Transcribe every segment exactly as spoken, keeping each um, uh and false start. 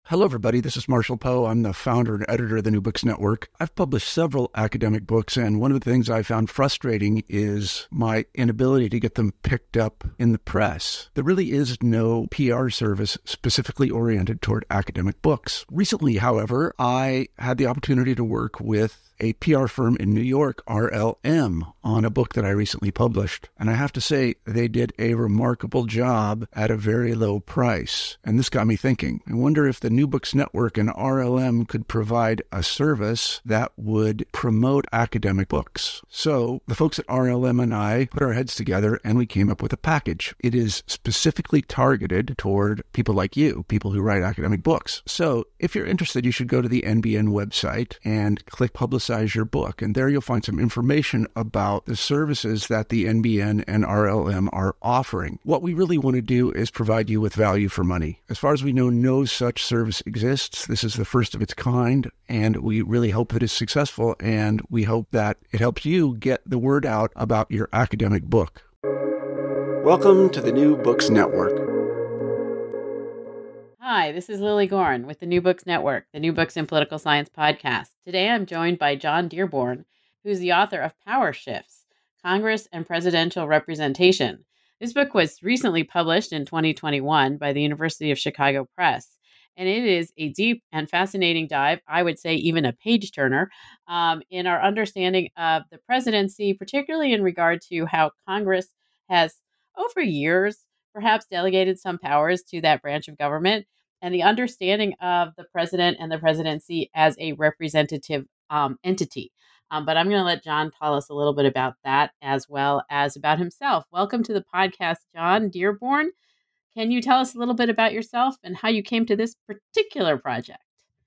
Hello, everybody. This is Marshall Poe. I'm the founder and editor of the New Books Network. I've published several academic books, and one of the things I found frustrating is my inability to get them picked up in the press. There really is no P R service specifically oriented toward academic books. Recently, however, I had the opportunity to work with a P R firm in New York, R L M, on a book that I recently published. And I have to say, they did a remarkable job at a very low price. And this got me thinking. I wonder if the New Books Network and R L M could provide a service that would promote academic books. So the folks at R L M and I put our heads together and we came up with a package. It is specifically targeted toward people like you, people who write academic books. So if you're interested, you should go to the N B N website and click Publicize your book. And there you'll find some information about the services that the N B N and R L M are offering. What we really want to do is provide you with value for money. As far as we know, no such service exists. This is the first of its kind, and we really hope that it's successful, and we hope that it helps you get the word out about your academic book. Welcome to the New Books Network. Hi, this is Lily Gorn with the New Books Network, the New Books in Political Science podcast. Today I'm joined by John Dearborn, who's the author of Power Shifts, Congress and Presidential Representation. This book was recently published in twenty twenty-one by the University of Chicago Press, and it is a deep and fascinating dive, I would say even a page-turner, um, in our understanding of the presidency, particularly in regard to how Congress has, over years, perhaps delegated some powers to that branch of government, and the understanding of the president and the presidency as a representative um, entity. Um, but I'm going to let John tell us a little bit about that as well as about himself. Welcome to the podcast, John Dearborn. Can you tell us a little bit about yourself and how you came to this particular project?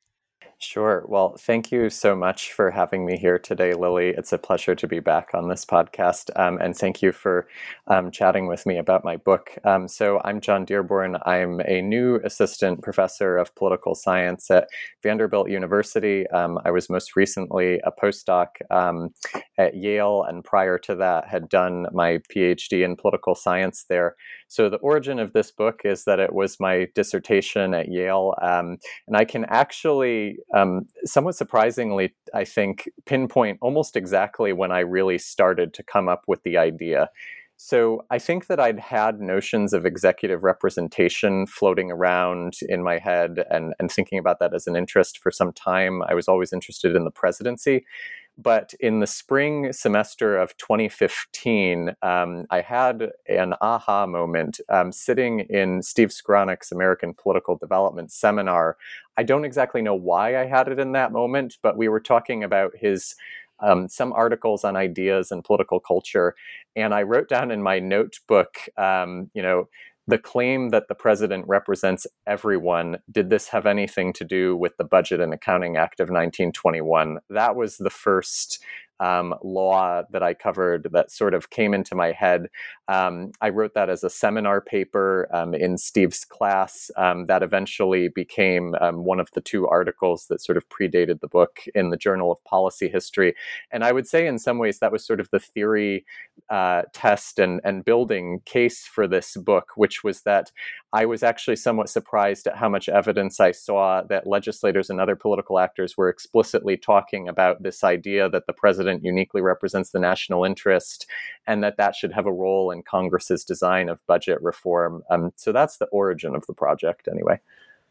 Sure. Well, thank you so much for having me here today, Lily. It's a pleasure to be back on this podcast. Um, and thank you for um, chatting with me about my book. Um, so I'm John Dearborn. I'm a new assistant professor of political science at Vanderbilt University. Um, I was most recently a postdoc um, at Yale, and prior to that had done my PhD in political science there. So the origin of this book is that it was my dissertation at Yale, um, and I can actually Um, somewhat surprisingly, I think, pinpoint almost exactly when I really started to come up with the idea. So I think that I'd had notions of executive representation floating around in my head and, and thinking about that as an interest for some time. I was always interested in the presidency. But in the spring semester of twenty fifteen, um, I had an aha moment um, sitting in Steve Skronik's American Political Development Seminar. I don't exactly know why I had it in that moment, but we were talking about his um, some articles on ideas and political culture. And I wrote down in my notebook, um, you know, the claim that the president represents everyone, did this have anything to do with the Budget and Accounting Act of nineteen twenty-one? That was the first um, law that I covered that sort of came into my head. Um, I wrote that as a seminar paper um, in Steve's class. Um, that eventually became um, one of the two articles that sort of predated the book in the Journal of Policy History. And I would say in some ways that was sort of the theory uh, test and, and building case for this book, which was that I was actually somewhat surprised at how much evidence I saw that legislators and other political actors were explicitly talking about this idea that the president uniquely represents the national interest and that that should have a role in Congress's design of budget reform. Um, so that's the origin of the project anyway.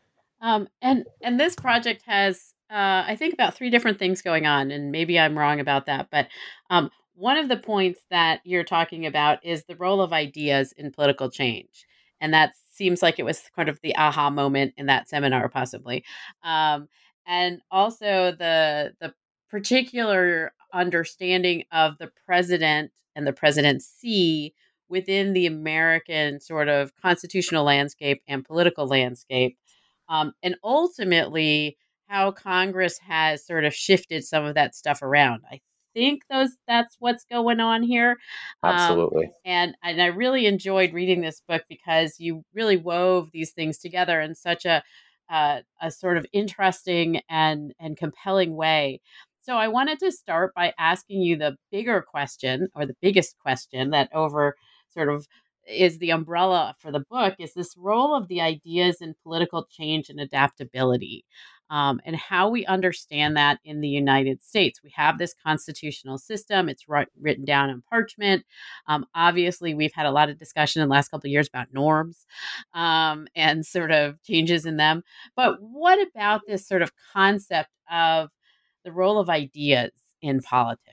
Um, and, and this project has, uh, I think, about three different things going on, and maybe I'm wrong about that. But um, one of the points that you're talking about is the role of ideas in political change. And that seems like it was kind of the aha moment in that seminar, possibly. Um, and also the the particular understanding of the president and the presidency within the American sort of constitutional landscape and political landscape. Um, and ultimately, how Congress has sort of shifted some of that stuff around. I think those that's what's going on here. Um, Absolutely. and and I really enjoyed reading this book because you really wove these things together in such a uh, a sort of interesting and and compelling way. So I wanted to start by asking you the bigger question, or the biggest question that over sort of is the umbrella for the book, is this role of the ideas in political change and adaptability, um, and how we understand that in the United States. We have this constitutional system. It's ri- written down on parchment. Um, obviously, we've had a lot of discussion in the last couple of years about norms um, and sort of changes in them. But what about this sort of concept of the role of ideas in politics?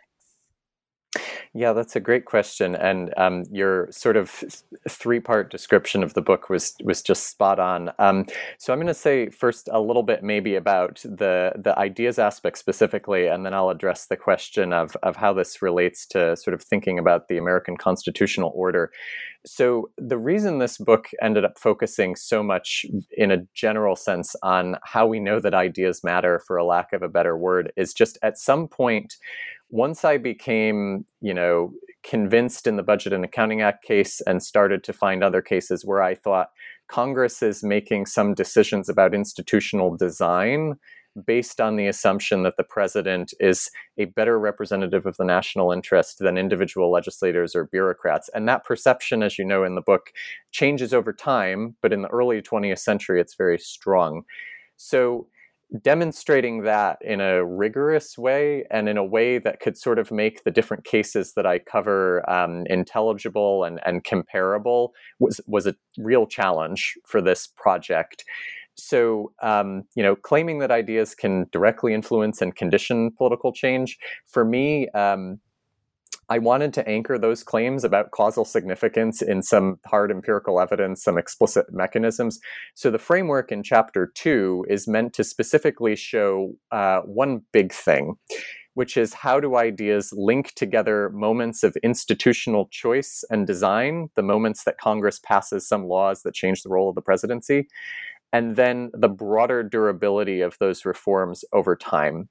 Yeah, that's a great question, and um, your sort of three-part description of the book was was just spot on. Um, so I'm going to say first a little bit maybe about the the ideas aspect specifically, and then I'll address the question of of how this relates to sort of thinking about the American constitutional order. So the reason this book ended up focusing so much in a general sense on how we know that ideas matter, for a lack of a better word, is just at some point, once I became, you know, convinced in the Budget and Accounting Act case and started to find other cases where I thought Congress is making some decisions about institutional design based on the assumption that the president is a better representative of the national interest than individual legislators or bureaucrats. And that perception, as you know in the book, changes over time, but in the early twentieth century, it's very strong. So demonstrating that in a rigorous way and in a way that could sort of make the different cases that I cover um, intelligible and, and comparable was, was a real challenge for this project. So, um, you know, claiming that ideas can directly influence and condition political change, for me, um, I wanted to anchor those claims about causal significance in some hard empirical evidence, some explicit mechanisms. So the framework in chapter two is meant to specifically show uh, one big thing, which is how do ideas link together moments of institutional choice and design, the moments that Congress passes some laws that change the role of the presidency, and then the broader durability of those reforms over time.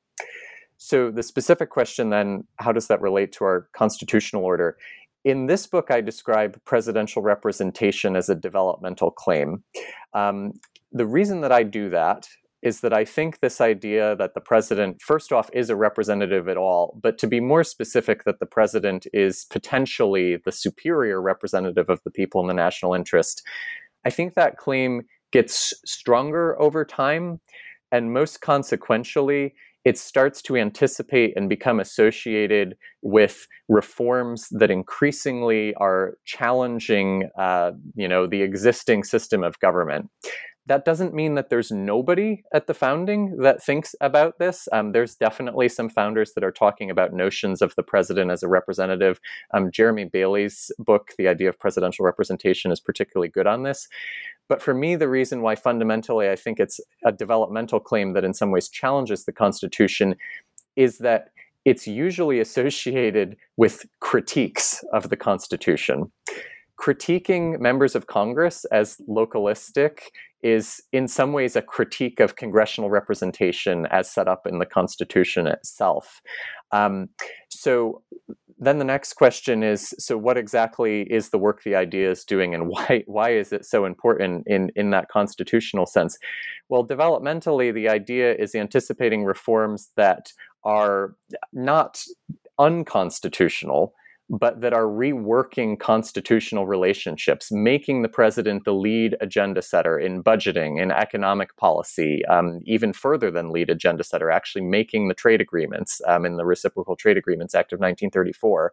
So the specific question then, how does that relate to our constitutional order? In this book, I describe presidential representation as a developmental claim. Um, the reason that I do that is that I think this idea that the president, first off, is a representative at all, but to be more specific, that the president is potentially the superior representative of the people in the national interest, I think that claim gets stronger over time, and most consequentially, it starts to anticipate and become associated with reforms that increasingly are challenging, uh, you know, the existing system of government. That doesn't mean that there's nobody at the founding that thinks about this. Um, there's definitely some founders that are talking about notions of the president as a representative. Um, Jeremy Bailey's book, The Idea of Presidential Representation, is particularly good on this. But for me, the reason why fundamentally I think it's a developmental claim that in some ways challenges the Constitution is that it's usually associated with critiques of the Constitution. Critiquing members of Congress as localistic is in some ways a critique of congressional representation as set up in the Constitution itself. Um, so then the next question is, so what exactly is the work the idea is doing, and why why is it so important in, in that constitutional sense? Well, developmentally, the idea is anticipating reforms that are not unconstitutional, but that are reworking constitutional relationships, making the president the lead agenda setter in budgeting, in economic policy, um, even further than lead agenda setter, actually making the trade agreements um, in the Reciprocal Trade Agreements Act of nineteen thirty-four.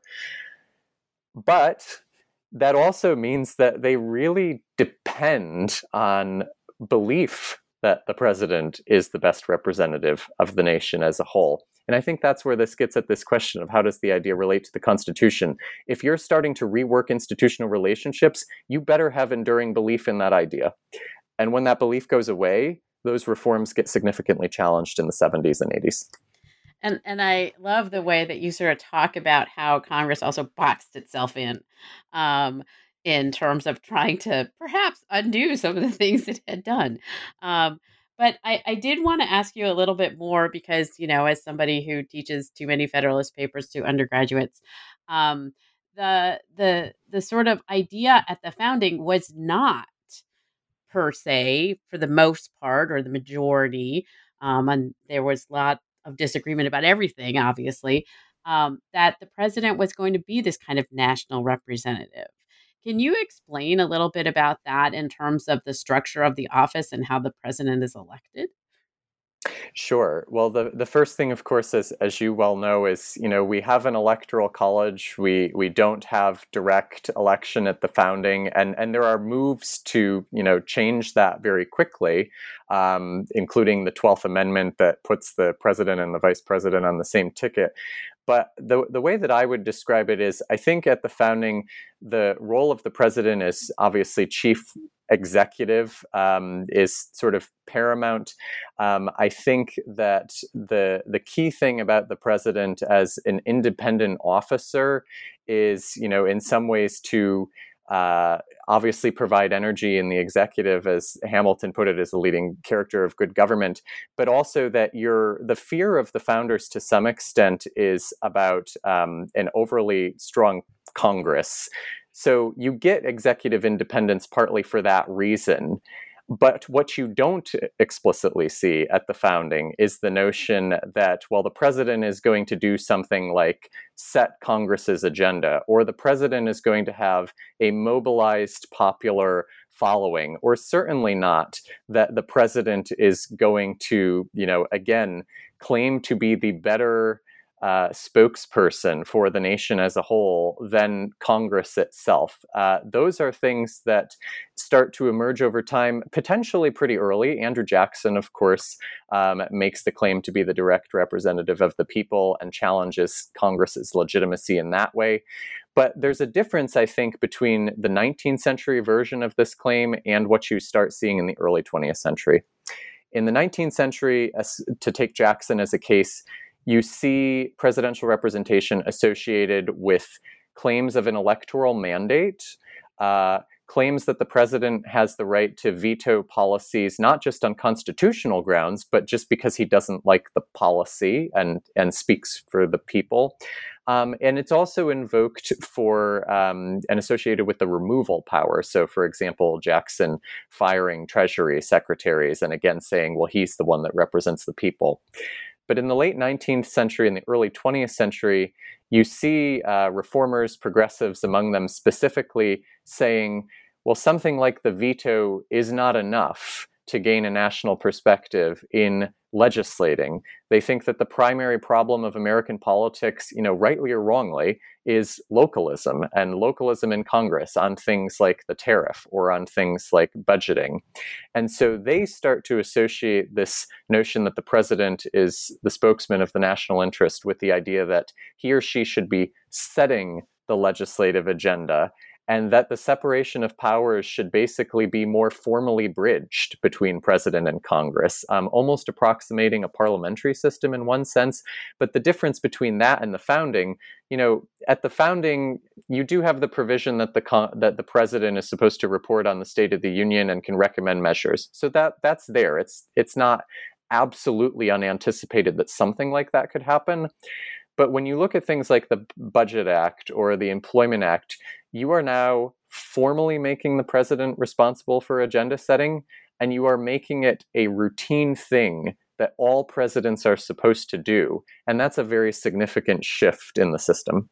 But that also means that they really depend on belief that the president is the best representative of the nation as a whole. And I think that's where this gets at this question of how does the idea relate to the Constitution? If you're starting to rework institutional relationships, you better have enduring belief in that idea. And when that belief goes away, those reforms get significantly challenged in the seventies and eighties. And and I love the way that you sort of talk about how Congress also boxed itself in, um, in terms of trying to perhaps undo some of the things it had done. Um, but I, I did want to ask you a little bit more because, you know, as somebody who teaches too many Federalist Papers to undergraduates, um, the the the sort of idea at the founding was not per se, for the most part, or the majority, um, and there was a lot of disagreement about everything, obviously, um, that the president was going to be this kind of national representative. Can you explain a little bit about that in terms of the structure of the office and how the president is elected? Sure. Well, the, the first thing, of course, as, as you well know, is, you know, we have an electoral college. We we don't have direct election at the founding, and, and there are moves to, you know, change that very quickly, um, including the twelfth Amendment that puts the president and the vice president on the same ticket. But the the way that I would describe it is, I think at the founding, the role of the president is obviously chief executive, um, is sort of paramount. Um, I think that the the key thing about the president as an independent officer is, you know, in some ways to uh, obviously provide energy in the executive, as Hamilton put it, as a leading character of good government, but also that you're, the fear of the founders to some extent is about um, an overly strong Congress. So you get executive independence partly for that reason. But what you don't explicitly see at the founding is the notion that, well, the president is going to do something like set Congress's agenda, or the president is going to have a mobilized popular following, or certainly not that the president is going to, you know, again, claim to be the better Uh, spokesperson for the nation as a whole than Congress itself. Uh, those are things that start to emerge over time, potentially pretty early. Andrew Jackson, of course, um, makes the claim to be the direct representative of the people and challenges Congress's legitimacy in that way. But there's a difference, I think, between the nineteenth century version of this claim and what you start seeing in the early twentieth century. In the nineteenth century, as, to take Jackson as a case, you see presidential representation associated with claims of an electoral mandate, uh, claims that the president has the right to veto policies, not just on constitutional grounds, but just because he doesn't like the policy and, and speaks for the people. Um, and it's also invoked for um, and associated with the removal power. So, for example, Jackson firing Treasury secretaries and again saying, well, he's the one that represents the people. But in the late nineteenth century and the early twentieth century, you see uh, reformers, progressives among them specifically saying, well, something like the veto is not enough to gain a national perspective in legislating. They think that the primary problem of American politics, you know, rightly or wrongly, is localism, and localism in Congress on things like the tariff or on things like budgeting. And so they start to associate this notion that the president is the spokesman of the national interest with the idea that he or she should be setting the legislative agenda, and that the separation of powers should basically be more formally bridged between president and Congress, um, almost approximating a parliamentary system in one sense. But the difference between that and the founding, you know, at the founding, you do have the provision that the con- that the president is supposed to report on the State of the Union and can recommend measures. So that that's there. It's it's not absolutely unanticipated that something like that could happen. But when you look at things like the Budget Act or the Employment Act, you are now formally making the president responsible for agenda setting, and you are making it a routine thing that all presidents are supposed to do. And that's a very significant shift in the system.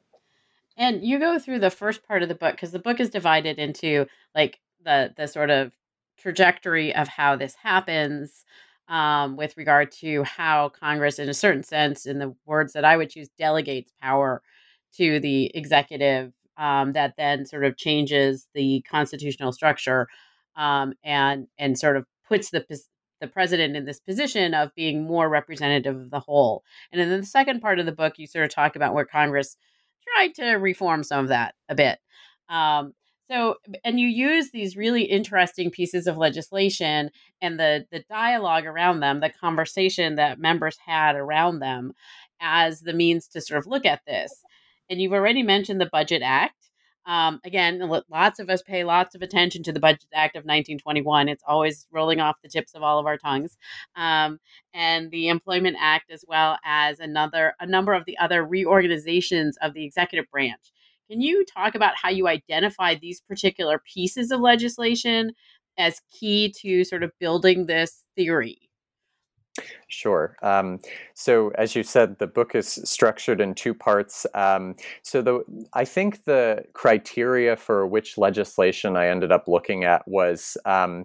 And you go through the first part of the book, because the book is divided into like the the sort of trajectory of how this happens, um, with regard to how Congress, in a certain sense, in the words that I would choose, delegates power to the executive, um, that then sort of changes the constitutional structure, um, and and sort of puts the the president in this position of being more representative of the whole. And then in the second part of the book, you sort of talk about where Congress tried to reform some of that a bit. Um, so, and you use these really interesting pieces of legislation and the the dialogue around them, the conversation that members had around them, as the means to sort of look at this. And you've already mentioned the Budget Act. Um, again, lots of us pay lots of attention to the Budget Act of nineteen twenty-one. It's always rolling off the tips of all of our tongues. Um, and the Employment Act, as well as another a number of the other reorganizations of the executive branch. Can you talk about how you identify these particular pieces of legislation as key to sort of building this theory? Sure. Um, so, as you said, the book is structured in two parts. Um, so, the I think the criteria for which legislation I ended up looking at was um,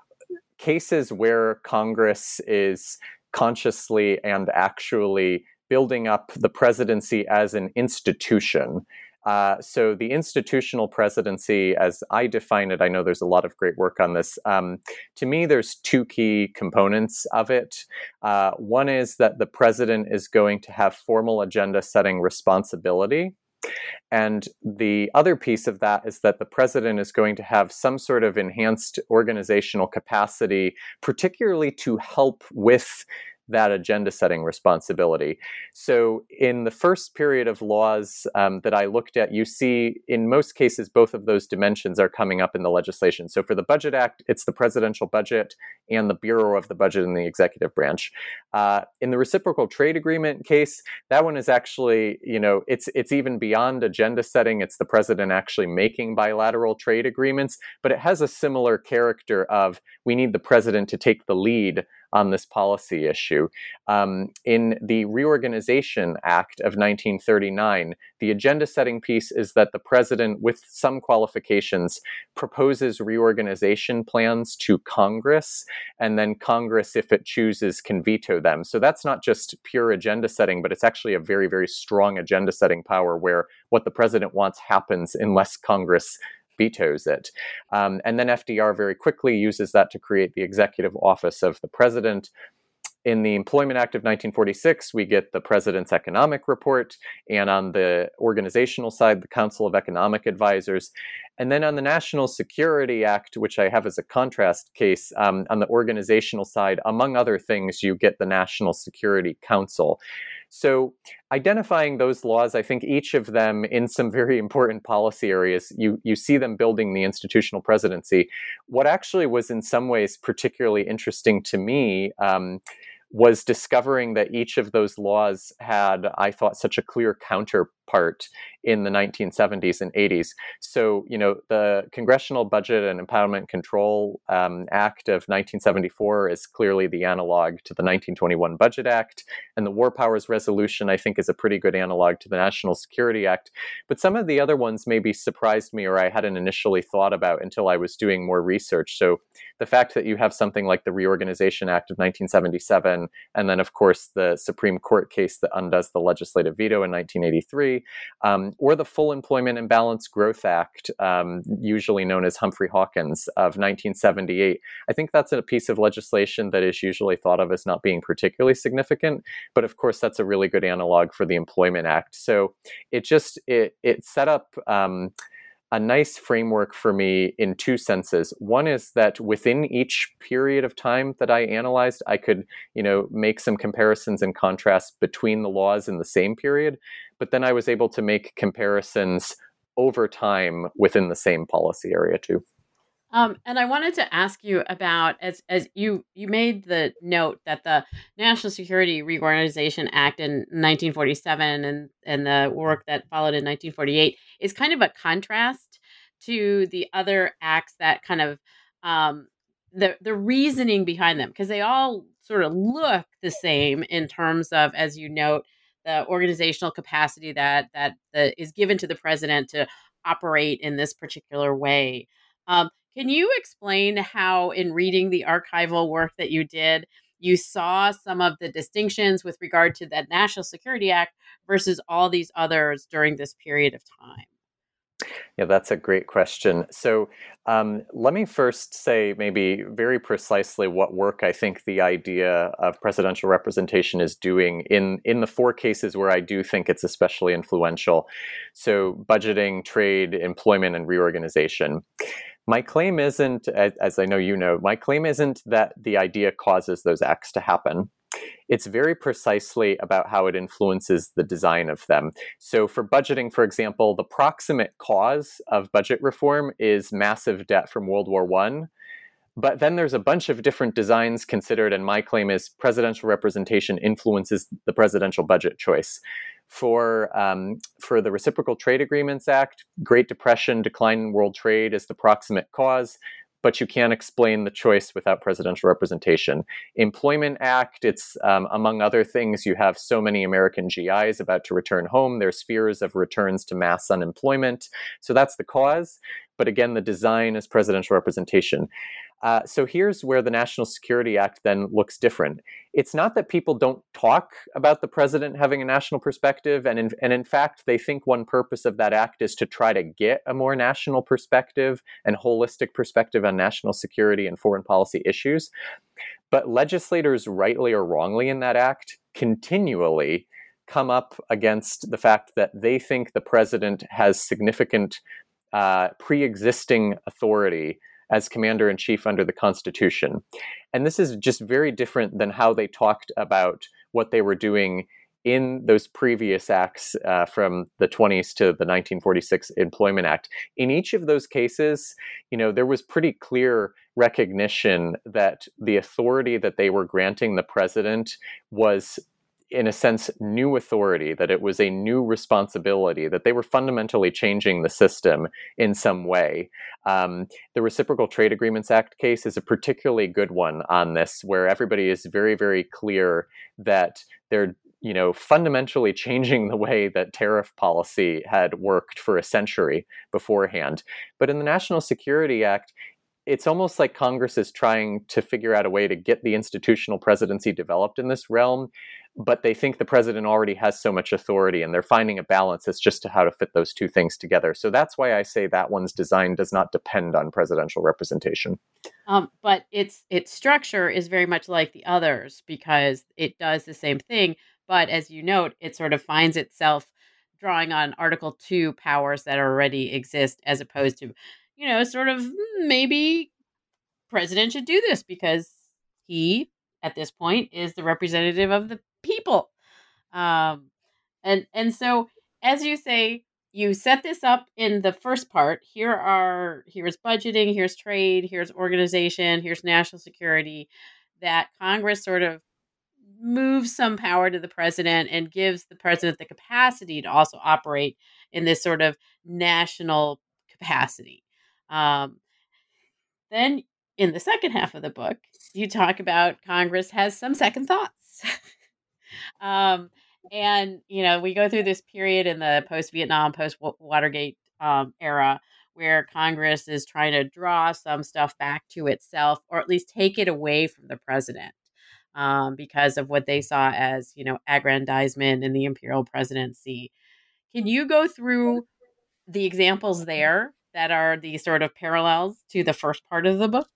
cases where Congress is consciously and actually building up the presidency as an institution. Uh, so the institutional presidency, as I define it, I know there's a lot of great work on this. Um, to me, there's two key components of it. Uh, one is that the president is going to have formal agenda setting responsibility. And the other piece of that is that the president is going to have some sort of enhanced organizational capacity, particularly to help with that agenda setting responsibility. So in the first period of laws um, that I looked at, you see in most cases, both of those dimensions are coming up in the legislation. So for the Budget Act, it's the presidential budget and the Bureau of the Budget in the executive branch. Uh, in the reciprocal trade agreement case, that one is actually, you know, it's it's even beyond agenda setting. It's the president actually making bilateral trade agreements, but it has a similar character of we need the president to take the lead on this policy issue. Um, in the Reorganization Act of nineteen thirty-nine, the agenda setting piece is that the president, with some qualifications, proposes reorganization plans to Congress, and then Congress, if it chooses, can veto them. So that's not just pure agenda setting, but it's actually a very, very strong agenda setting power where what the president wants happens unless Congress vetoes it. Um, and then F D R very quickly uses that to create the executive office of the president. In the Employment Act of nineteen forty-six, we get the President's Economic Report, and on the organizational side, the Council of Economic Advisors. And then on the National Security Act, which I have as a contrast case, um, on the organizational side, among other things, you get the National Security Council. So identifying those laws, I think each of them in some very important policy areas, you, you see them building the institutional presidency. What actually was in some ways particularly interesting to me um, was discovering that each of those laws had, I thought, such a clear counterpart in the nineteen seventies and eighties. So, you know, the Congressional Budget and Empowerment Control um, Act of nineteen seventy-four is clearly the analog to the nineteen twenty-one Budget Act. And the War Powers Resolution, I think, is a pretty good analog to the National Security Act. But some of the other ones maybe surprised me, or I hadn't initially thought about until I was doing more research. So the fact that you have something like the Reorganization Act of nineteen seventy-seven, and then, of course, the Supreme Court case that undoes the legislative veto in nineteen eighty-three, um, or the Full Employment and Balanced Growth Act, um, usually known as Humphrey-Hawkins, of nineteen seventy-eight. I think that's a piece of legislation that is usually thought of as not being particularly significant, but of course, that's a really good analog for the Employment Act. So it just, it, it set up um, a nice framework for me in two senses. One is that within each period of time that I analyzed, I could, you know, make some comparisons and contrasts between the laws in the same period. But then I was able to make comparisons over time within the same policy area too. Um, and I wanted to ask you about, as as you you made the note that the National Security Reorganization Act in nineteen forty-seven and and the work that followed in nineteen forty-eight is kind of a contrast to the other acts that kind of um, the the reasoning behind them, because they all sort of look the same in terms of, as you note, the organizational capacity that that the, is given to the president to operate in this particular way. Um, Can you explain how, in reading the archival work that you did, you saw some of the distinctions with regard to that National Security Act versus all these others during this period of time? Yeah, that's a great question. So um, let me first say maybe very precisely what work I think the idea of presidential representation is doing in, in the four cases where I do think it's especially influential. So budgeting, trade, employment, and reorganization. My claim isn't, as I know you know, my claim isn't that the idea causes those acts to happen. It's very precisely about how it influences the design of them. So for budgeting, for example, the proximate cause of budget reform is massive debt from World War One. But then there's a bunch of different designs considered, and my claim is presidential representation influences the presidential budget choice. For um, for the Reciprocal Trade Agreements Act, Great Depression, decline in world trade is the proximate cause. but you can't explain the choice without presidential representation. Employment Act, it's um, among other things, you have so many American G Is about to return home. There's fears of returns to mass unemployment. So that's the cause. But again, the design is presidential representation. Uh, so here's where the National Security Act then looks different. It's not that people don't talk about the president having a national perspective, and in, and in fact, they think one purpose of that act is to try to get a more national perspective and holistic perspective on national security and foreign policy issues. But legislators, rightly or wrongly in that act, continually come up against the fact that they think the president has significant uh, pre-existing authority as commander-in-chief under the Constitution. And this is just very different than how they talked about what they were doing in those previous acts uh, from the twenties to the nineteen forty-six Employment Act. In each of those cases, you know, there was pretty clear recognition that the authority that they were granting the president was, in a sense, new authority, that it was a new responsibility, that they were fundamentally changing the system in some way. Um, the Reciprocal Trade Agreements Act case is a particularly good one on this, where everybody is very, very clear that they're, you know, fundamentally changing the way that tariff policy had worked for a century beforehand. But in the National Security Act, it's almost like Congress is trying to figure out a way to get the institutional presidency developed in this realm, but they think the president already has so much authority, and they're finding a balance as just to how to fit those two things together. So that's why I say that one's design does not depend on presidential representation. Um, but its its structure is very much like the others because it does the same thing. But as you note, it sort of finds itself drawing on Article two powers that already exist, as opposed to, you know, sort of maybe president should do this because he, at this point, is the representative of the people. Um, and and so, as you say, you set this up in the first part. Here are here's budgeting, here's trade, here's organization, here's national security. That Congress sort of moves some power to the president and gives the president the capacity to also operate in this sort of national capacity. Um, then in the second half of the book, you talk about Congress has some second thoughts. um, and, you know, we go through this period in the post-Vietnam, post-Watergate um, era where Congress is trying to draw some stuff back to itself, or at least take it away from the president. Um, because of what they saw as, you know, aggrandizement in the imperial presidency. Can you go through the examples there that are the sort of parallels to the first part of the book?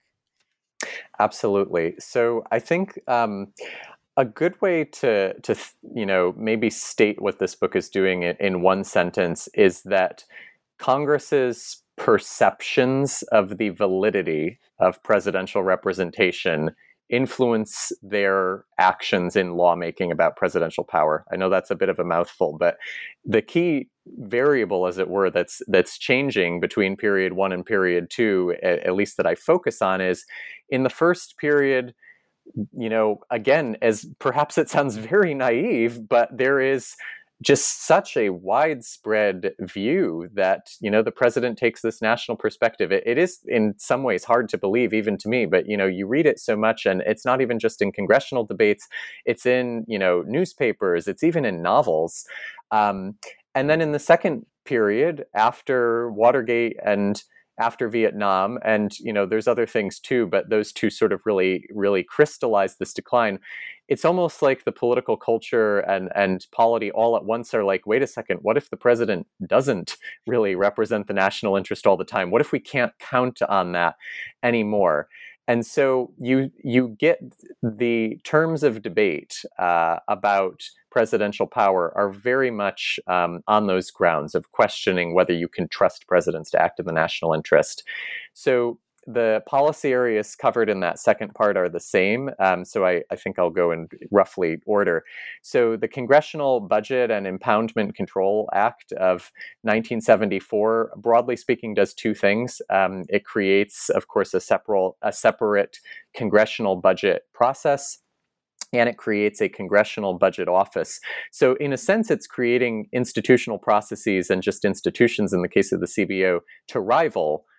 Absolutely. So I think um, a good way to, to, you know, maybe state what this book is doing in, in one sentence is that Congress's perceptions of the validity of presidential representation influence their actions in lawmaking about presidential power. I know that's a bit of a mouthful, but the key variable, as it were, that's that's changing between period one and period two, at, at least that I focus on, is in the first period, you know, again, as perhaps it sounds very naive, but there is just such a widespread view that, you know, the president takes this national perspective. It, it is in some ways hard to believe, even to me, but, you know, you read it so much, and it's not even just in congressional debates, it's in, you know, newspapers, it's even in novels. Um, and then in the second period, after Watergate and after Vietnam, and, you know, there's other things too, but those two sort of really, really crystallize this decline. It's almost like the political culture and, and polity all at once are like, wait a second, what if the president doesn't really represent the national interest all the time? What if we can't count on that anymore? And so you you get the terms of debate uh, about presidential power are very much um, on those grounds of questioning whether you can trust presidents to act in the national interest. So the policy areas covered in that second part are the same. Um, so I, I think I'll go in roughly order. So the Congressional Budget and Impoundment Control Act of nineteen seventy-four, broadly speaking, does two things. Um, it creates, of course, a separate, a separate congressional budget process, and it creates a congressional budget office. So in a sense, it's creating institutional processes and just institutions, in the case of the C B O, to rival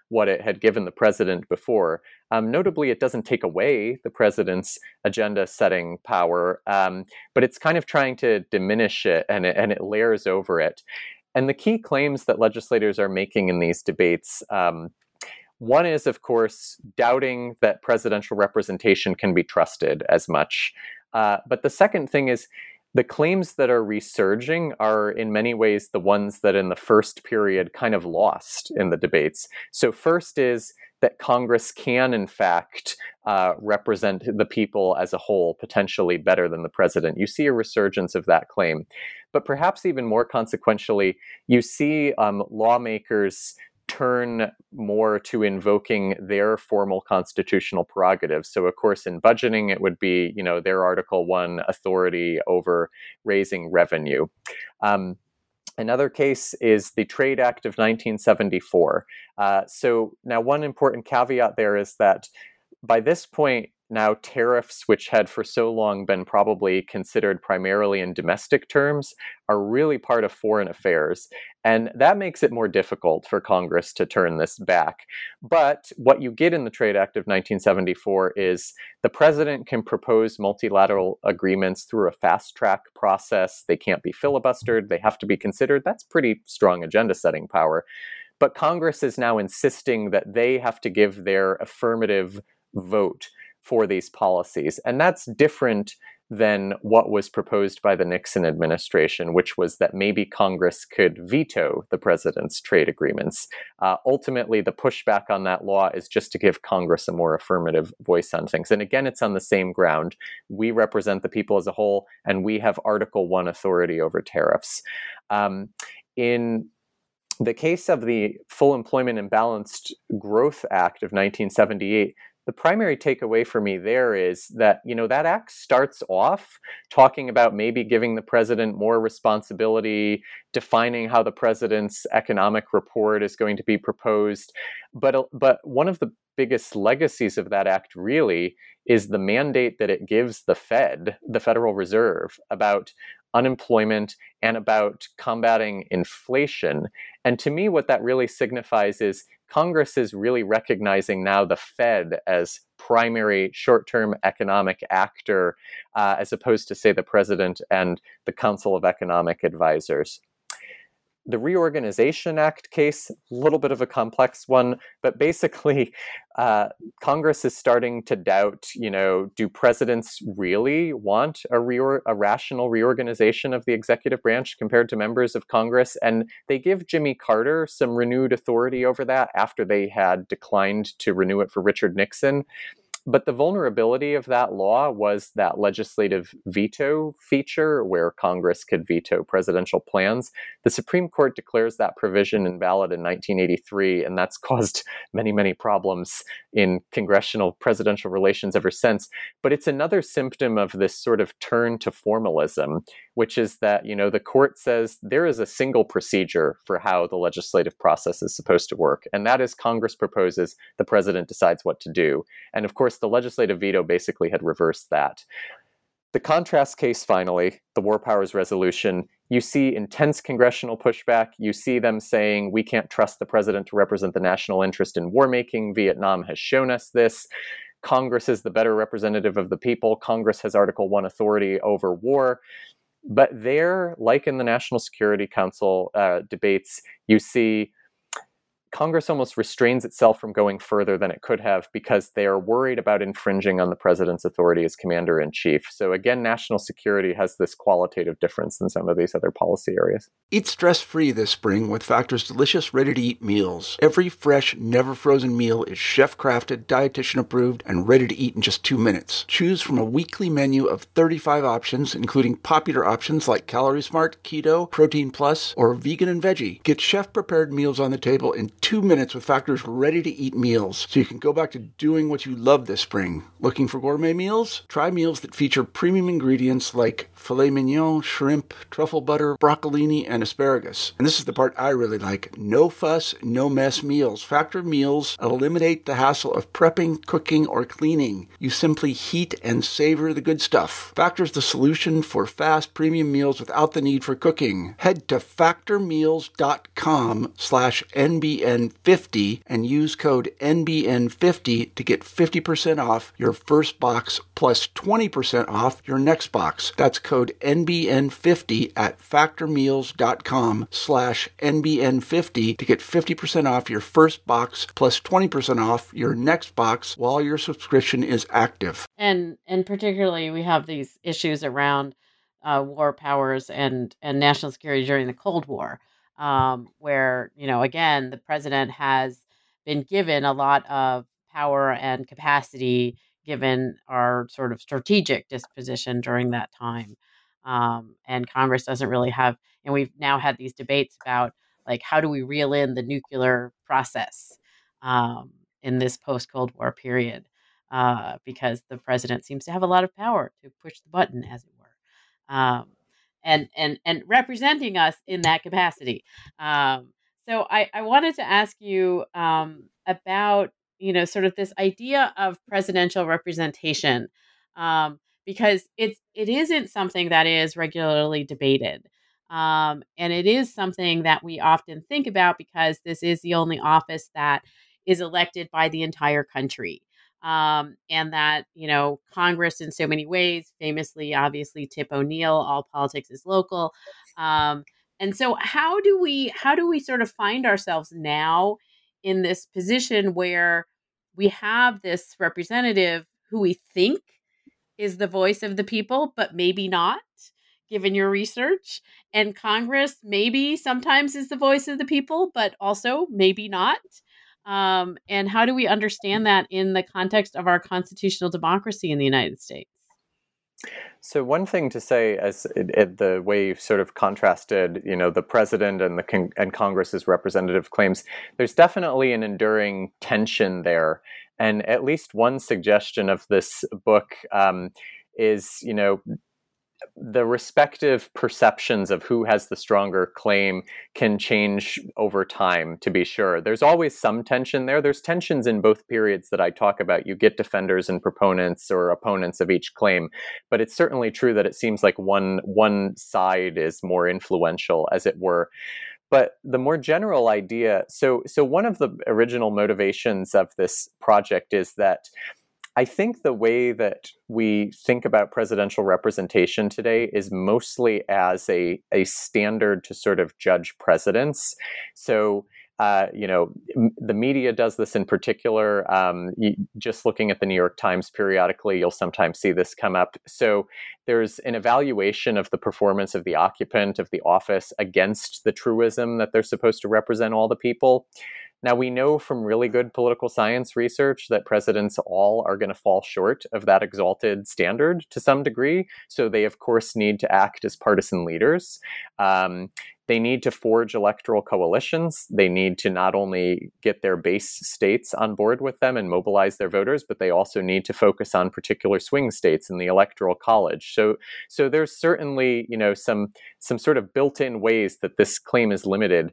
what it had given the president before. Um, notably, it doesn't take away the president's agenda-setting power, um, but it's kind of trying to diminish it, and it, and it layers over it. And the key claims that legislators are making in these debates, um, one is, of course, doubting that presidential representation can be trusted as much. Uh, but the second thing is, the claims that are resurging are in many ways the ones that in the first period kind of lost in the debates. So first is that Congress can, in fact, uh, represent the people as a whole potentially better than the president. You see a resurgence of that claim. But perhaps even more consequentially, you see um, lawmakers turn more to invoking their formal constitutional prerogatives. So, of course, in budgeting, it would be, you know, their Article One authority over raising revenue. Um, another case is the Trade Act of nineteen seventy-four. Uh, so now one important caveat there is that by this point, now tariffs, which had for so long been probably considered primarily in domestic terms, are really part of foreign affairs. And that makes it more difficult for Congress to turn this back. But what you get in the Trade Act of nineteen seventy-four is the president can propose multilateral agreements through a fast-track process. They can't be filibustered. They have to be considered. That's pretty strong agenda-setting power. But Congress is now insisting that they have to give their affirmative vote for these policies. And that's different than what was proposed by the Nixon administration, which was that maybe Congress could veto the president's trade agreements. Uh, ultimately, the pushback on that law is just to give Congress a more affirmative voice on things. And again, it's on the same ground. We represent the people as a whole, and we have Article One authority over tariffs. Um, in the case of the Full Employment and Balanced Growth Act of nineteen seventy-eight, the primary takeaway for me there is that, you know, that act starts off talking about maybe giving the president more responsibility, defining how the president's economic report is going to be proposed. But, but one of the biggest legacies of that act really is the mandate that it gives the Fed, the Federal Reserve, about unemployment and about combating inflation. And to me, what that really signifies is Congress is really recognizing now the Fed as primary short-term economic actor, uh, as opposed to, say, the president and the Council of Economic Advisors. The Reorganization Act case, a little bit of a complex one, but basically uh, Congress is starting to doubt, you know, do presidents really want a, reor- a rational reorganization of the executive branch compared to members of Congress? And they give Jimmy Carter some renewed authority over that after they had declined to renew it for Richard Nixon. But the vulnerability of that law was that legislative veto feature where Congress could veto presidential plans. The Supreme Court declares that provision invalid in nineteen eighty-three, and that's caused many, many problems in congressional presidential relations ever since. But it's another symptom of this sort of turn to formalism, which is that, you know, the court says there is a single procedure for how the legislative process is supposed to work, and that is Congress proposes, the president decides what to do. And of course, the legislative veto basically had reversed that. The contrast case, finally, the War Powers Resolution, you see intense congressional pushback. You see them saying, we can't trust the president to represent the national interest in war making. Vietnam has shown us this. Congress is the better representative of the people. Congress has Article One authority over war. But there, like in the National Security Council uh, debates, you see Congress almost restrains itself from going further than it could have because they are worried about infringing on the president's authority as commander-in-chief. So again, national security has this qualitative difference than some of these other policy areas. Eat stress-free this spring with Factor's delicious, ready-to-eat meals. Every fresh, never-frozen meal is chef-crafted, dietitian-approved, and ready to eat in just two minutes. Choose from a weekly menu of thirty-five options, including popular options like Calorie Smart, Keto, Protein Plus, or Vegan and Veggie. Get chef-prepared meals on the table in two minutes with Factor's ready-to-eat meals, so you can go back to doing what you love this spring. Looking for gourmet meals? Try meals that feature premium ingredients like filet mignon, shrimp, truffle butter, broccolini, and asparagus. And this is the part I really like. No fuss, no mess meals. Factor meals eliminate the hassle of prepping, cooking, or cleaning. You simply heat and savor the good stuff. Factor's the solution for fast premium meals without the need for cooking. Head to factormeals.com slash NBN N fifty and use code N B N fifty to get fifty percent off your first box plus twenty percent off your next box. That's code N B N fifty at factormeals.com slash NBN50 to get fifty percent off your first box plus twenty percent off your next box while your subscription is active. And and particularly we have these issues around uh, war powers and, and national security during the Cold War, um, where, you know, again, the president has been given a lot of power and capacity given our sort of strategic disposition during that time. Um, and Congress doesn't really have, and we've now had these debates about, like, how do we reel in the nuclear process um, in this post-Cold War period? Uh, because the president seems to have a lot of power to push the button, as it were, um, and and and representing us in that capacity. Um, so I, I wanted to ask you um, about, you know, sort of this idea of presidential representation, um, because it's it isn't something that is regularly debated. Um, and it is something that we often think about because this is the only office that is elected by the entire country. Um, and that, you know, Congress in so many ways, famously, obviously, Tip O'Neill, all politics is local. Um, and so how do we how do we sort of find ourselves now in this position where we have this representative who we think is the voice of the people, but maybe not, given your research, and Congress maybe sometimes is the voice of the people, but also maybe not? Um, and how do we understand that in the context of our constitutional democracy in the United States? So one thing to say, as it, it, the way you've sort of contrasted, you know, the president and the con- and Congress's representative claims, there's definitely an enduring tension there. And at least one suggestion of this book um, is, you know, the respective perceptions of who has the stronger claim can change over time, to be sure. There's always some tension there. There's tensions in both periods that I talk about. You get defenders and proponents or opponents of each claim. But it's certainly true that it seems like one, one side is more influential, as it were. But the more general idea, so so one of the original motivations of this project is that I think the way that we think about presidential representation today is mostly as a, a standard to sort of judge presidents. So, uh, you know, m- the media does this in particular. Um, you, just looking at the New York Times periodically, you'll sometimes see this come up. So there's an evaluation of the performance of the occupant of the office against the truism that they're supposed to represent all the people. Now, we know from really good political science research that presidents all are going to fall short of that exalted standard to some degree. So they, of course, need to act as partisan leaders. Um, they need to forge electoral coalitions. They need to not only get their base states on board with them and mobilize their voters, but they also need to focus on particular swing states in the electoral college. So, so there's certainly, you know, some some sort of built-in ways that this claim is limited.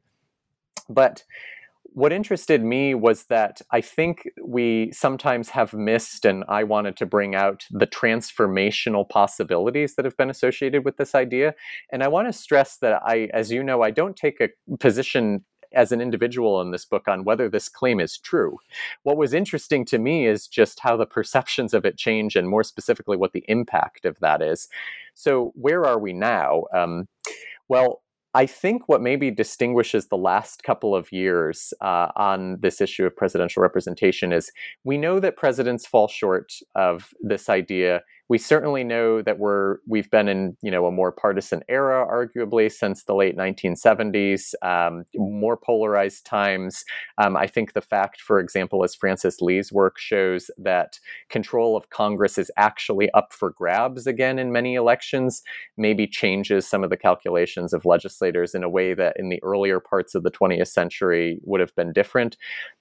But what interested me was that I think we sometimes have missed, and I wanted to bring out, the transformational possibilities that have been associated with this idea. And I want to stress that I, as you know, I don't take a position as an individual in this book on whether this claim is true. What was interesting to me is just how the perceptions of it change, and more specifically, what the impact of that is. So where are we now? Um, well, I think what maybe distinguishes the last couple of years uh, on this issue of presidential representation is we know that presidents fall short of this idea. We certainly know that we're we've been in, you know, a more partisan era, arguably, since the late nineteen seventies, um, more polarized times. Um, I think the fact, for example, as Francis Lee's work shows, that control of Congress is actually up for grabs again in many elections, maybe changes some of the calculations of legislators in a way that in the earlier parts of the twentieth century would have been different.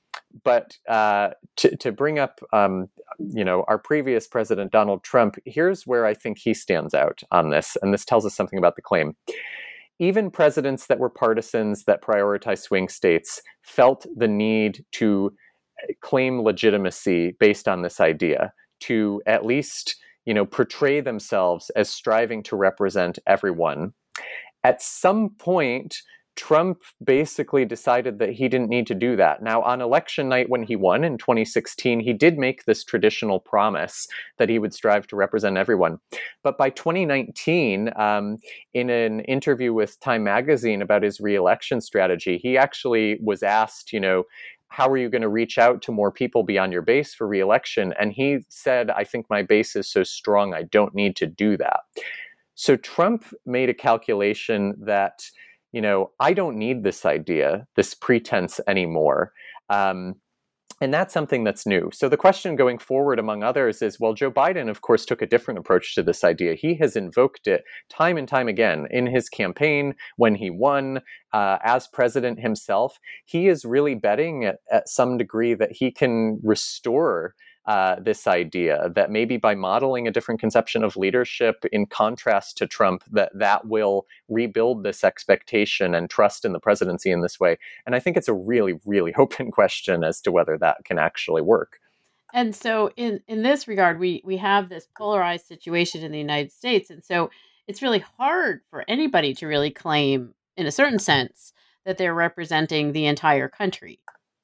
But uh, to, to bring up, um, you know, our previous president, Donald Trump, here's where I think he stands out on this. And this tells us something about the claim. Even presidents that were partisans, that prioritize swing states, felt the need to claim legitimacy based on this idea, to at least, you know, portray themselves as striving to represent everyone. At some point, Trump basically decided that he didn't need to do that. Now, on election night when he won in twenty sixteen, he did make this traditional promise that he would strive to represent everyone. But by twenty nineteen, um, in an interview with Time Magazine about his re-election strategy, he actually was asked, you know, how are you going to reach out to more people beyond your base for re-election? And he said, I think my base is so strong, I don't need to do that. So Trump made a calculation that, you know, I don't need this idea, this pretense anymore. Um, and that's something that's new. So the question going forward, among others, is, well, Joe Biden, of course, took a different approach to this idea. He has invoked it time and time again in his campaign, when he won, uh, as president himself. He is really betting at, at some degree that he can restore Uh, this idea that maybe by modeling a different conception of leadership in contrast to Trump, that that will rebuild this expectation and trust in the presidency in this way. And I think it's a really, really open question as to whether that can actually work. And so in, in this regard, we, we have this polarized situation in the United States. And so it's really hard for anybody to really claim, in a certain sense, that they're representing the entire country.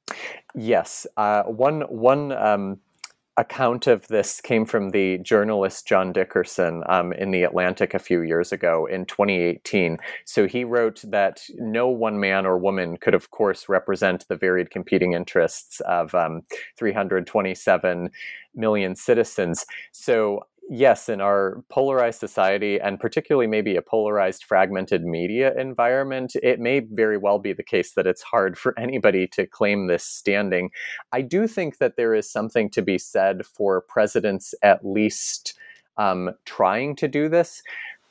Yes. Uh, one, one, um, account of this came from the journalist John Dickerson um, in The Atlantic a few years ago in twenty eighteen. So he wrote that no one man or woman could, of course, represent the varied competing interests of um, three hundred twenty-seven million citizens. So yes, in our polarized society, and particularly maybe a polarized, fragmented media environment, it may very well be the case that it's hard for anybody to claim this standing. I do think that there is something to be said for presidents at least um, trying to do this.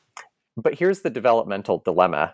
But here's the developmental dilemma.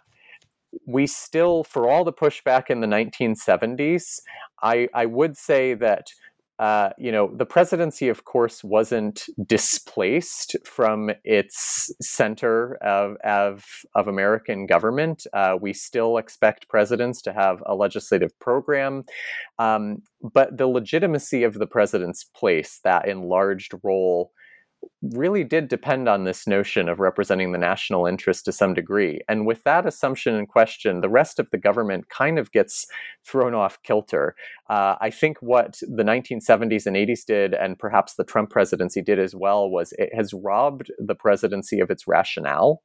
We still, for all the pushback in the nineteen seventies, I, I would say that Uh, you know, the presidency, of course, wasn't displaced from its center of, of, of American government. Uh, we still expect presidents to have a legislative program. Um, but the legitimacy of the president's place, that enlarged role, really did depend on this notion of representing the national interest to some degree. And with that assumption in question, the rest of the government kind of gets thrown off kilter. Uh, I think what the nineteen seventies and eighties did, and perhaps the Trump presidency did as well, was it has robbed the presidency of its rationale.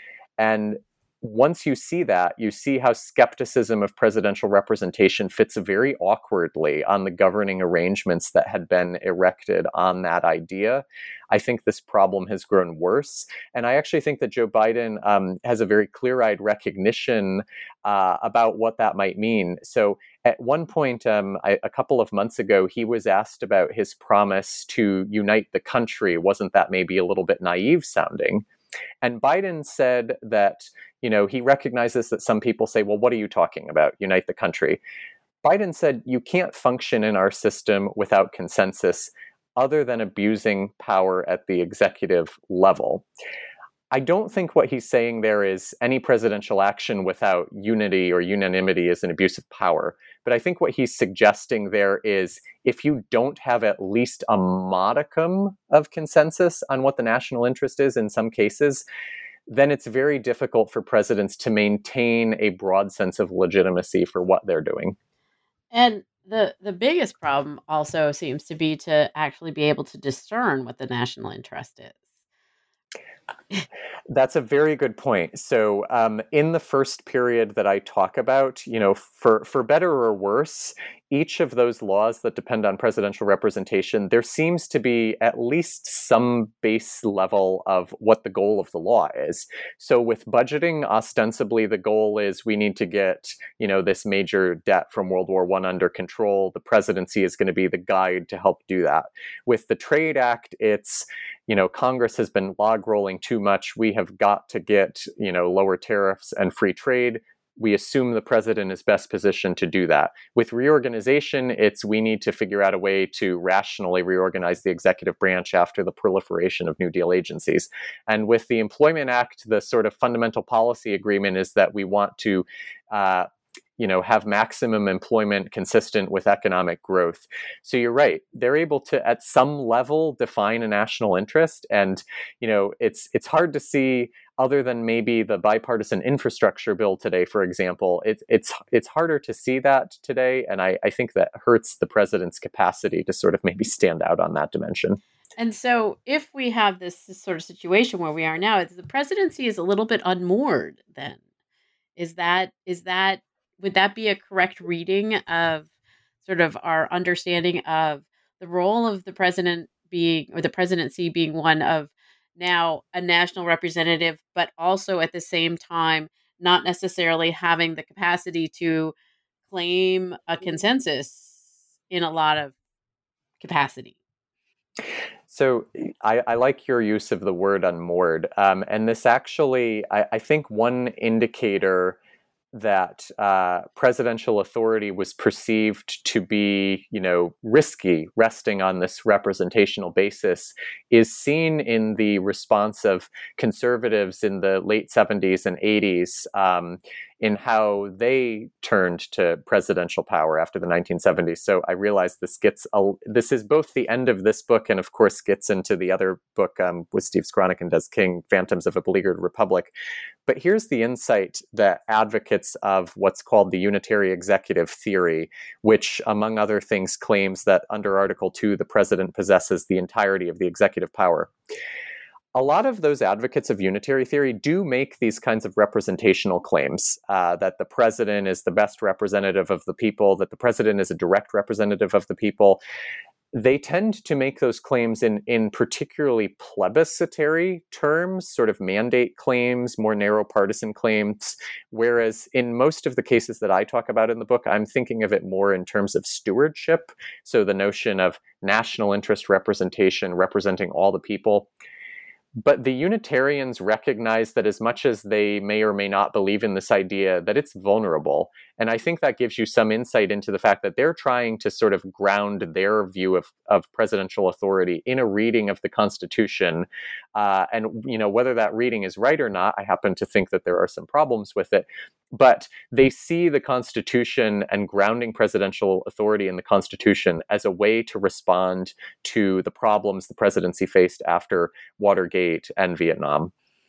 And once you see that, you see how skepticism of presidential representation fits very awkwardly on the governing arrangements that had been erected on that idea. I think this problem has grown worse. And I actually think that Joe Biden um, has a very clear-eyed recognition uh, about what that might mean. So at one point, um, I, a couple of months ago, he was asked about his promise to unite the country. Wasn't that maybe a little bit naive sounding? And Biden said that, you know, he recognizes that some people say, well, what are you talking about? Unite the country. Biden said, you can't function in our system without consensus other than abusing power at the executive level. I don't think what he's saying there is any presidential action without unity or unanimity is an abuse of power. But I think what he's suggesting there is if you don't have at least a modicum of consensus on what the national interest is in some cases, then it's very difficult for presidents to maintain a broad sense of legitimacy for what they're doing. And the the biggest problem also seems to be to actually be able to discern what the national interest is. That's a very good point. So um, in the first period that I talk about, you know, for, for better or worse, each of those laws that depend on presidential representation, there seems to be at least some base level of what the goal of the law is. So with budgeting, ostensibly the goal is we need to get, you know, this major debt from World War One under control. The presidency is going to be the guide to help do that. With the Trade Act, it's, you know, Congress has been log rolling too much. We have got to get, you know, lower tariffs and free trade. We assume the president is best positioned to do that. With reorganization, it's we need to figure out a way to rationally reorganize the executive branch after the proliferation of New Deal agencies. And with the Employment Act, the sort of fundamental policy agreement is that we want to uh, you know, have maximum employment consistent with economic growth. So you're right. They're able to, at some level, define a national interest. And, you know, it's it's hard to see, other than maybe the bipartisan infrastructure bill today, for example, it, it's it's harder to see that today. And I, I think that hurts the president's capacity to sort of maybe stand out on that dimension. And so if we have this, this sort of situation where we are now, it's, the presidency is a little bit unmoored then. Is that is that would that be a correct reading of sort of our understanding of the role of the president being, or the presidency being, one of now a national representative, but also at the same time not necessarily having the capacity to claim a consensus in a lot of capacity? So I, I like your use of the word unmoored. Um, and this actually, I, I think one indicator that uh, presidential authority was perceived to be, you know, risky, resting on this representational basis, is seen in the response of conservatives in the late seventies and eighties, um, in how they turned to presidential power after the nineteen seventies. So I realize this gets a, this is both the end of this book and, of course, gets into the other book um, with Steve Skronik and Des King, Phantoms of a Beleaguered Republic. But here's the insight that advocates of what's called the unitary executive theory, which, among other things, claims that under Article two, the president possesses the entirety of the executive power. A lot of those advocates of unitary theory do make these kinds of representational claims, uh, that the president is the best representative of the people, that the president is a direct representative of the people. They tend to make those claims in, in particularly plebiscitary terms, sort of mandate claims, more narrow partisan claims, whereas in most of the cases that I talk about in the book, I'm thinking of it more in terms of stewardship. So the notion of national interest representation, representing all the people. But the Unitarians recognize that as much as they may or may not believe in this idea, that it's vulnerable. And I think that gives you some insight into the fact that they're trying to sort of ground their view of, of presidential authority in a reading of the Constitution. Uh, and, you know, whether that reading is right or not, I happen to think that there are some problems with it. But they see the Constitution and grounding presidential authority in the Constitution as a way to respond to the problems the presidency faced after Watergate and Vietnam.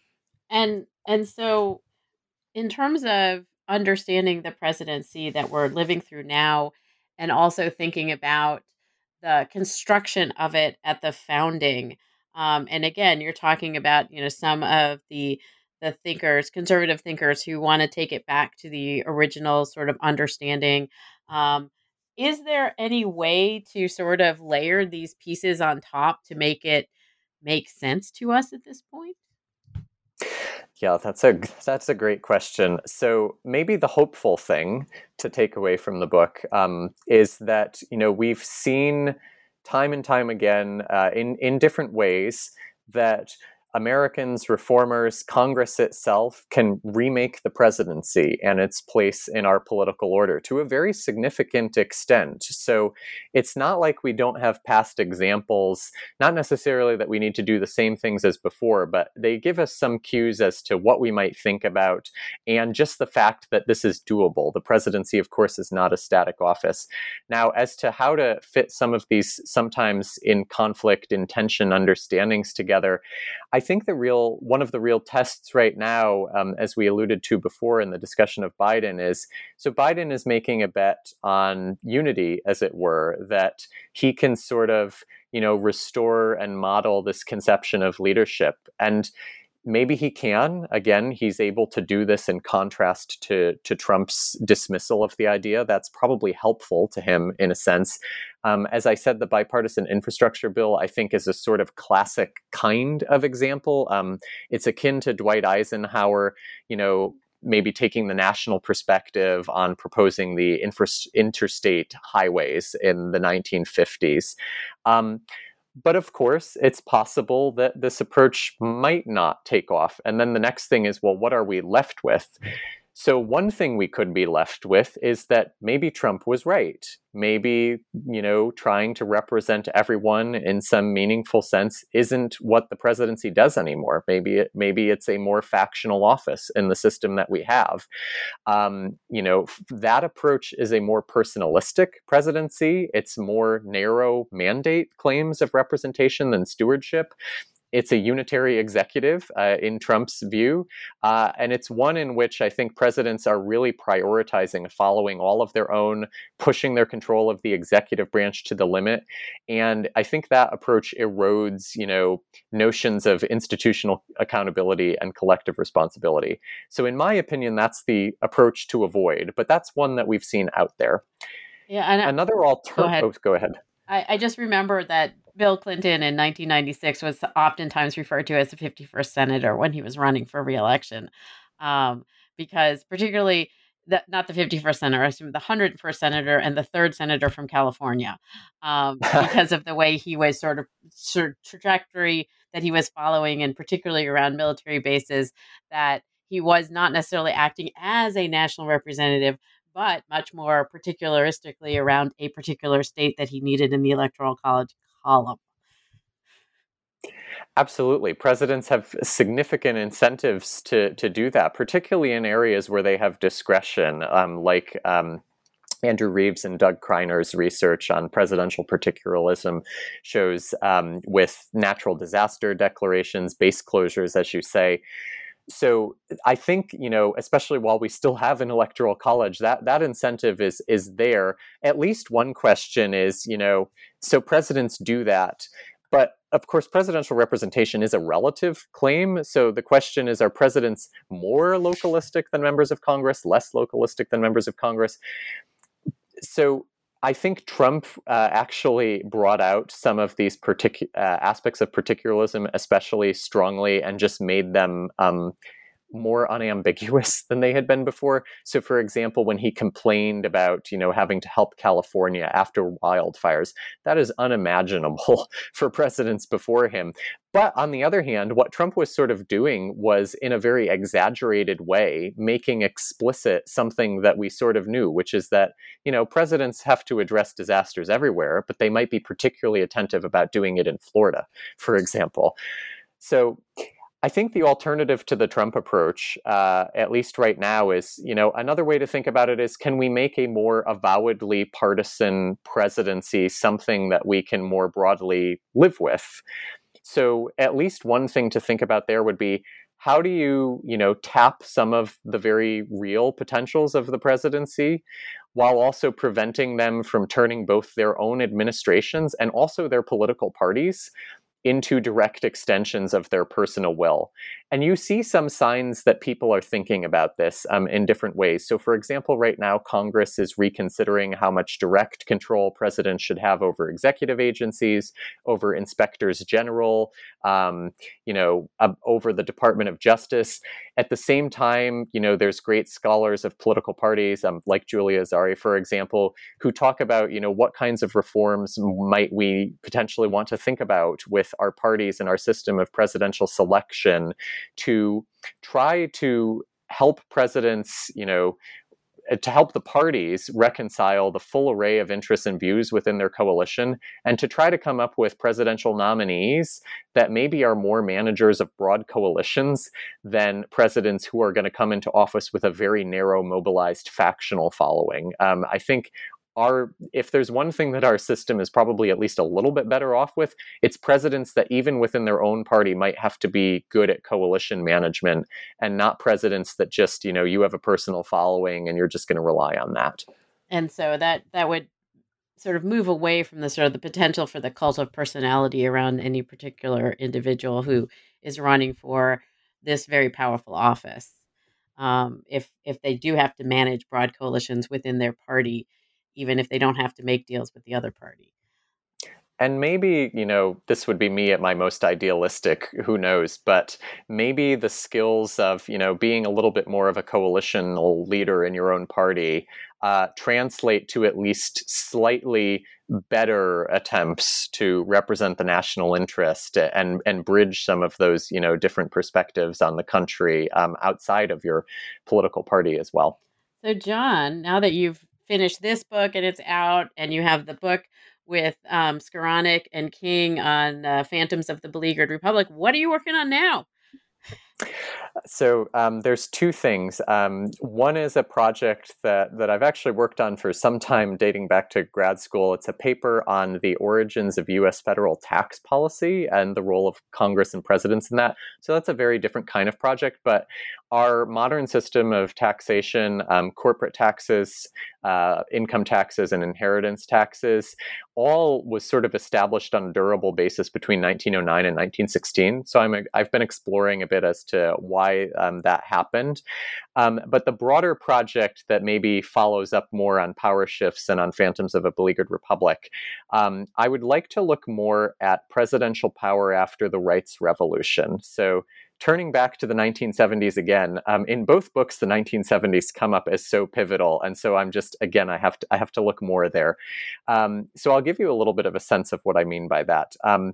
And and so in terms of understanding the presidency that we're living through now, and also thinking about the construction of it at the founding, um, and again, you're talking about, you know, some of the the thinkers, conservative thinkers, who want to take it back to the original sort of understanding. Um, is there any way to sort of layer these pieces on top to make it make sense to us at this point? Yeah, that's a that's a great question. So maybe the hopeful thing to take away from the book um, is that, you know, we've seen time and time again uh, in in different ways that Americans, reformers, Congress itself can remake the presidency and its place in our political order to a very significant extent. So it's not like we don't have past examples, not necessarily that we need to do the same things as before, but they give us some cues as to what we might think about, and just the fact that this is doable. The presidency, of course, is not a static office. Now, as to how to fit some of these sometimes in conflict, in tension understandings together, I think the real one of the real tests right now, um, as we alluded to before in the discussion of Biden, is so Biden is making a bet on unity, as it were, that he can sort of, you know, restore and model this conception of leadership. And maybe he can. Again, he's able to do this in contrast to, to Trump's dismissal of the idea. That's probably helpful to him in a sense. Um, as I said, the bipartisan infrastructure bill, I think, is a sort of classic kind of example. Um, it's akin to Dwight Eisenhower, you know, maybe taking the national perspective on proposing the infra- interstate highways in the nineteen fifties. Um, But of course, it's possible that this approach might not take off. And then the next thing is, well, what are we left with? So one thing we could be left with is that maybe Trump was right. Maybe, you know, trying to represent everyone in some meaningful sense isn't what the presidency does anymore. Maybe it, maybe it's a more factional office in the system that we have. Um, you know, that approach is a more personalistic presidency. It's more narrow mandate claims of representation than stewardship. It's a unitary executive uh, in Trump's view, uh, and it's one in which I think presidents are really prioritizing following all of their own, pushing their control of the executive branch to the limit. And I think that approach erodes, you know, notions of institutional accountability and collective responsibility. So in my opinion, that's the approach to avoid, but that's one that we've seen out there. Yeah, and I, Another alternative. Oh, go ahead. I, I just remember that Bill Clinton in nineteen ninety-six was oftentimes referred to as the fifty-first senator when he was running for reelection, um, because particularly the, not the fifty-first senator, I assume the one hundred first senator and the third senator from California, um, because of the way he was sort of, sort of trajectory that he was following, and particularly around military bases, that he was not necessarily acting as a national representative, but much more particularistically around a particular state that he needed in the Electoral College column. Absolutely. Presidents have significant incentives to, to do that, particularly in areas where they have discretion, um, like um, Andrew Reeves and Doug Kreiner's research on presidential particularism shows um, with natural disaster declarations, base closures, as you say. So I think, you know, especially while we still have an electoral college, that that incentive is is there. At least one question is, you know, so presidents do that. But of course, presidential representation is a relative claim. So the question is, are presidents more localistic than members of Congress, less localistic than members of Congress? So I think Trump uh, actually brought out some of these particu- uh, aspects of particularism especially strongly and just made them um, more unambiguous than they had been before. So, for example, when he complained about, you know, having to help California after wildfires, that is unimaginable for presidents before him. But on the other hand, what Trump was sort of doing was, in a very exaggerated way, making explicit something that we sort of knew, which is that, you know, presidents have to address disasters everywhere, but they might be particularly attentive about doing it in Florida, for example. So I think the alternative to the Trump approach, uh, at least right now, is, you know, another way to think about it is, can we make a more avowedly partisan presidency something that we can more broadly live with? So at least one thing to think about there would be, how do you, you know, tap some of the very real potentials of the presidency while also preventing them from turning both their own administrations and also their political parties into direct extensions of their personal will. And you see some signs that people are thinking about this um, in different ways. So, for example, right now, Congress is reconsidering how much direct control presidents should have over executive agencies, over inspectors general, um, you know, uh, over the Department of Justice. At the same time, you know, there's great scholars of political parties, um, like Julia Azari, for example, who talk about, you know, what kinds of reforms might we potentially want to think about with our parties and our system of presidential selection to try to help presidents, you know, to help the parties reconcile the full array of interests and views within their coalition, and to try to come up with presidential nominees that maybe are more managers of broad coalitions than presidents who are going to come into office with a very narrow, mobilized factional following. Um, I think Our, if there's one thing that our system is probably at least a little bit better off with, it's presidents that even within their own party might have to be good at coalition management, and not presidents that just, you know, you have a personal following and you're just going to rely on that. And so that that would sort of move away from the sort of the potential for the cult of personality around any particular individual who is running for this very powerful office. Um, if if they do have to manage broad coalitions within their party, even if they don't have to make deals with the other party. And maybe, you know, this would be me at my most idealistic, who knows, but maybe the skills of, you know, being a little bit more of a coalitional leader in your own party uh, translate to at least slightly better attempts to represent the national interest and, and bridge some of those, you know, different perspectives on the country um, outside of your political party as well. So, John, now that you've finished this book and it's out, and you have the book with um, Skowronek and King on uh, Phantoms of the Beleaguered Republic, what are you working on now? So um, there's two things. Um, one is a project that, that I've actually worked on for some time, dating back to grad school. It's a paper on the origins of U S federal tax policy and the role of Congress and presidents in that. So that's a very different kind of project. But our modern system of taxation, um, corporate taxes, uh, income taxes, and inheritance taxes, all was sort of established on a durable basis between nineteen oh nine and nineteen sixteen. So I'm a, I've been exploring a bit as to why um, that happened. Um, but the broader project that maybe follows up more on power shifts and on Phantoms of a Beleaguered Republic, um, I would like to look more at presidential power after the rights revolution. So turning back to the nineteen seventies again, um, in both books, the nineteen seventies come up as so pivotal. And so I'm just, again, I have to, I have to look more there. Um, so I'll give you a little bit of a sense of what I mean by that. Um,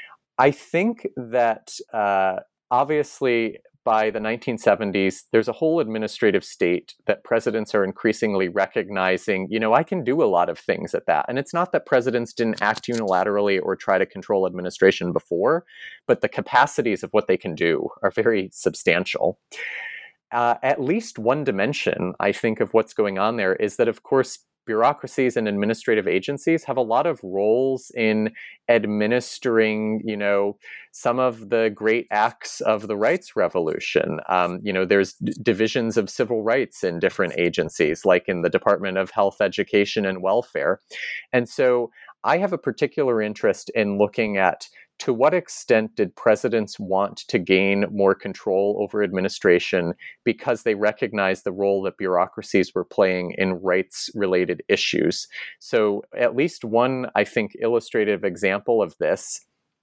I think that uh, obviously by the nineteen seventies, there's a whole administrative state that presidents are increasingly recognizing, you know, I can do a lot of things at that. And it's not that presidents didn't act unilaterally or try to control administration before, but the capacities of what they can do are very substantial. Uh, at least one dimension, I think, of what's going on there is that, of course, bureaucracies and administrative agencies have a lot of roles in administering, you know, some of the great acts of the rights revolution. Um, you know, there's d- divisions of civil rights in different agencies, like in the Department of Health, Education, and Welfare. And so I have a particular interest in looking at to what extent did presidents want to gain more control over administration because they recognized the role that bureaucracies were playing in rights-related issues? So at least one, I think, illustrative example of this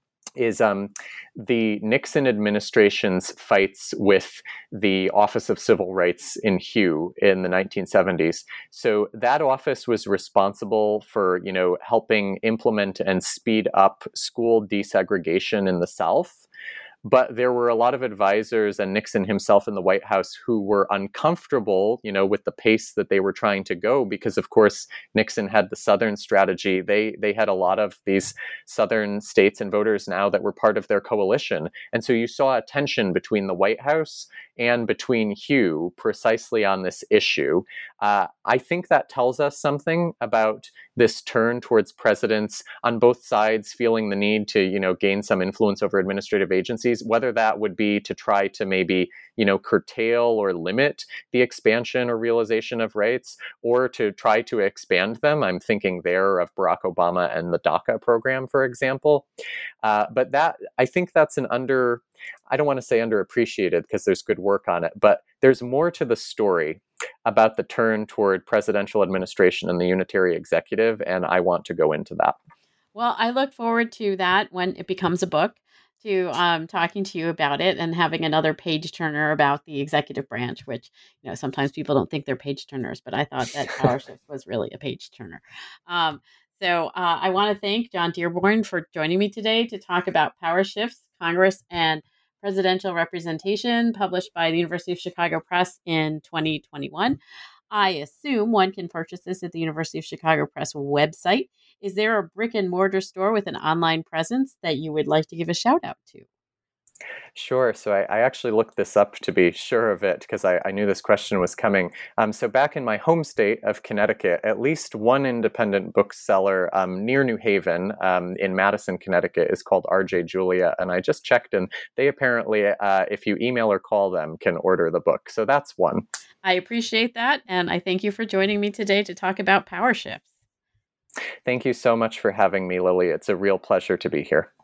is um, the Nixon administration's fights with the Office of Civil Rights in Hugh in the nineteen seventies. So that office was responsible for, you know, helping implement and speed up school desegregation in the South. But there were a lot of advisors and Nixon himself in the White House who were uncomfortable, you know, with the pace that they were trying to go, because of course Nixon had the Southern strategy. They they had a lot of these Southern states and voters now that were part of their coalition. And so you saw a tension between the White House and between Hugh precisely on this issue. Uh, I think that tells us something about this turn towards presidents on both sides feeling the need to, you know, gain some influence over administrative agencies, whether that would be to try to maybe, you know, curtail or limit the expansion or realization of rights, or to try to expand them. I'm thinking there of Barack Obama and the DACA program, for example. Uh, but that, I think that's an under, I don't want to say underappreciated because there's good work on it, but there's more to the story about the turn toward presidential administration and the unitary executive, and I want to go into that. Well, I look forward to that when it becomes a book, to um, talking to you about it and having another page turner about the executive branch, which, you know, sometimes people don't think they're page turners, but I thought that Power Shift was really a page turner. Um, so uh, I want to thank John Dearborn for joining me today to talk about Power Shifts, Congress, and Presidential Representation, published by the University of Chicago Press in twenty twenty-one. I assume one can purchase this at the University of Chicago Press website. Is there a brick and mortar store with an online presence that you would like to give a shout out to? Sure. So I, I actually looked this up to be sure of it because I, I knew this question was coming. Um, so back in my home state of Connecticut, at least one independent bookseller um, near New Haven um, in Madison, Connecticut is called R J Julia. And I just checked and they apparently, uh, if you email or call them, can order the book. So that's one. I appreciate that. And I thank you for joining me today to talk about Power Shifts. Thank you so much for having me, Lily. It's a real pleasure to be here.